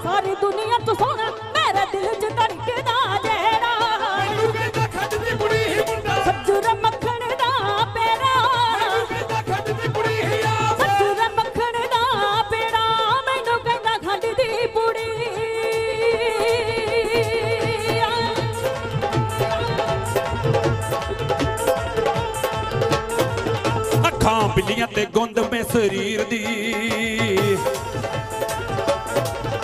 सारी दुनिया तो सोना मेरे दिल च धड़कदा जेड़ा मैनू कहंदा खड्ड दी कुड़ी ही मुंडा सज्जू रे मक्खण दा पेड़ा मैनू कहंदा खड्ड दी कुड़ी ही आ सज्जू रे मक्खण दा पेड़ा मैनू कहंदा खड्ड दी पुड़ी अखां बिल्लियां ते गुंद में शरीर दी